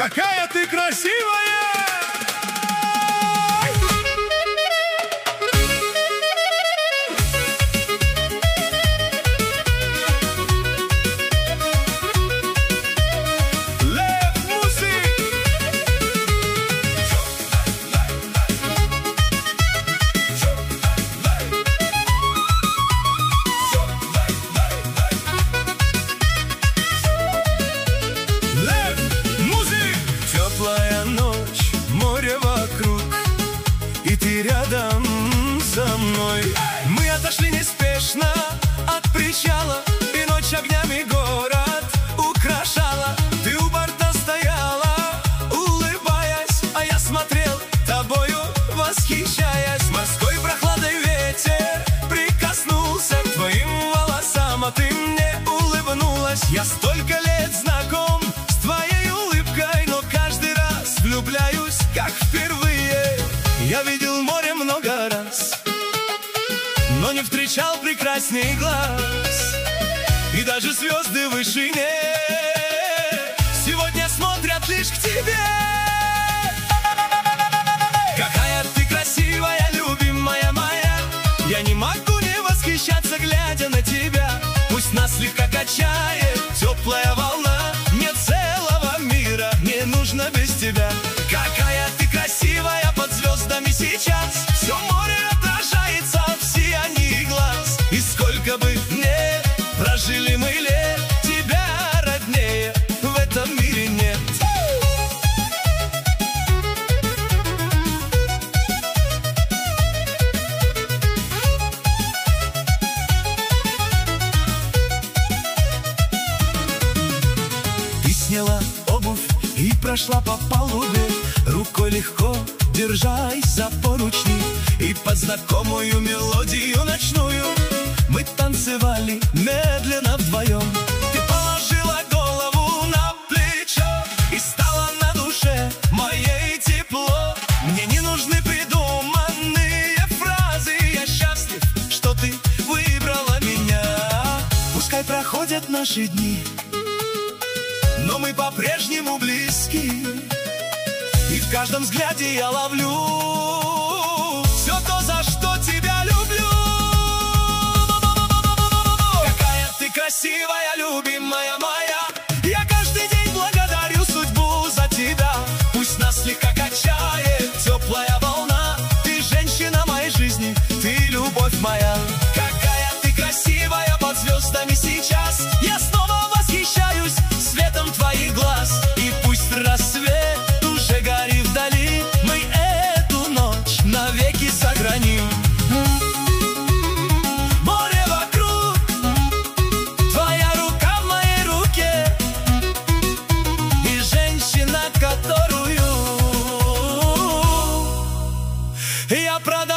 Какая ты красивая! И ты рядом со мной. Мы отошли неспешно от причала, и ночь огнями город украшала. Ты у борта стояла, улыбаясь, а я смотрел, тобою восхищаясь. Морской прохладой ветер прикоснулся к твоим волосам, а ты мне улыбнулась. Я столько лет знаком с твоей улыбкой, но каждый раз влюбляюсь, как впервые. Я видел море много раз, но не встречал прекрасней глаз. И даже звезды в вышине сегодня смотрят лишь к тебе. Какая ты красивая, любимая моя, я не могу не восхищаться, глядя на тебя. Пусть нас слегка качает теплая волна, мне целого мира не нужно без тебя. Какая ты красивая под звездами сейчас, все море отражается в сиянии глаз. И сколько бы не прожили мы лет, тебя роднее в этом мире нет. Ты сняла обувь и прошла по палубе, рукой легко держась за поручни. И под знакомую мелодию ночную мы танцевали медленно вдвоем. Ты положила голову на плечо, и стало на душе моей тепло. Мне не нужны придуманные фразы, я счастлив, что ты выбрала меня. Пускай проходят наши дни, но мы по-прежнему близки. И в каждом взгляде я ловлю все то, за что тебя люблю. Какая ты красивая, любимая моя, я каждый день благодарю судьбу за тебя. Пусть нас слегка качает теплая волна, ты женщина моей жизни, ты любовь моя. Какая ты красивая под звездами сейчас, я снова восхищаюсь светом твоих глаз. И пусть рассвет уже горит вдали, мы эту ночь навеки сохраним. Море вокруг, твоя рука в моей руке, и женщина, которую я продал.